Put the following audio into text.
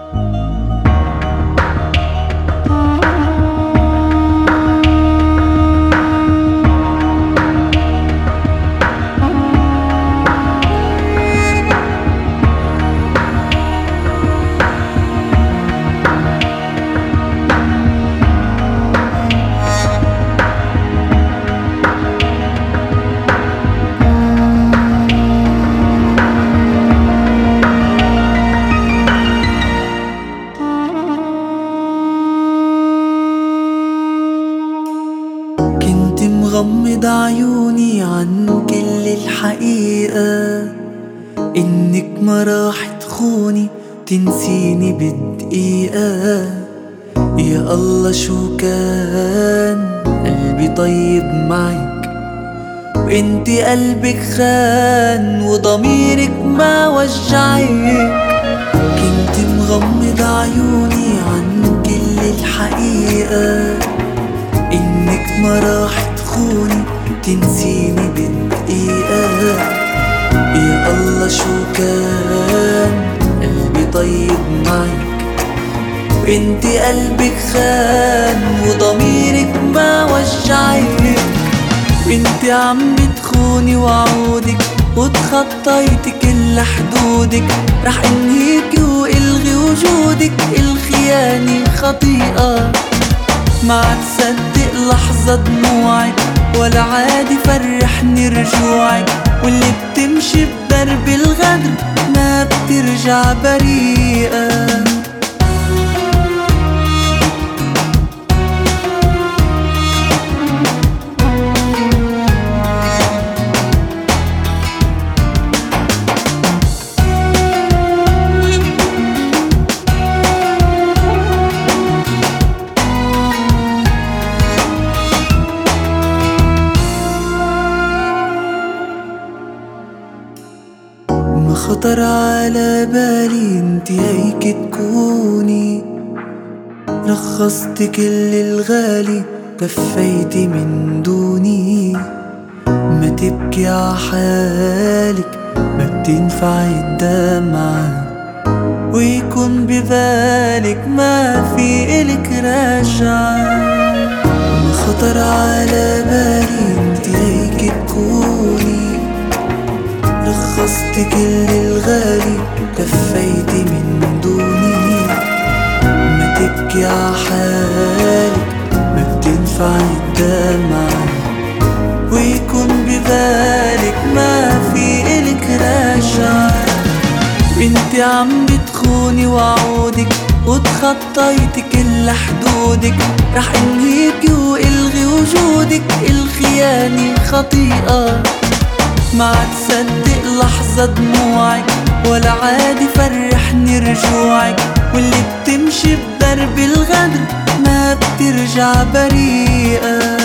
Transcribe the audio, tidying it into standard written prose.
كنت مغمض عيوني عن كل الحقيقة، إنك ما راح تخوني تنسيني بدقيقة. يا الله شو كان قلبي طيب معك، وانتي قلبك خان وضميرك ما وجعك. كنت مغمض عيوني عن كل الحقيقة، إنك ما راح تخوني تنسيني بدقيقة. يا الله شو كان قلبي طيب معك، وانتي قلبك خان وضميرك ما وجعك. وانتي عم بتخوني وعودك وتخطيتي كل حدودك، رح انهيكي والغي وجودك. الخيانة خطيئة ما تصدق لحظة دموعك، ولا عادي فرحني رجوعك. واللي بتمشي بدرب الغدر ما بترجع بريئة. ما خطر على بالي انتي هيك تكوني، رخصت كل الغالي كفيتي من دوني. ما تبكي عحالك ما بتنفع الدمعة، ويكون ببالك ما في إلك راجعة. ما خطر على بالي انتي هيك تكوني، رخصت كل الغالي كفيتي من دوني. ما تبكي عحالك ما بتنفع الدمعة، ويكون ببالك ما في إلك راجعة. وانتي عم بتخوني وعودك وتخطيتي كل حدودك، رح انهيكي والغي وجودك. الخيانة خطيئة ما تصدق لحظة دموعك، ولا عادي فرحني رجوعك. واللي بتمشي بدرب الغدر ما بترجع بريئة.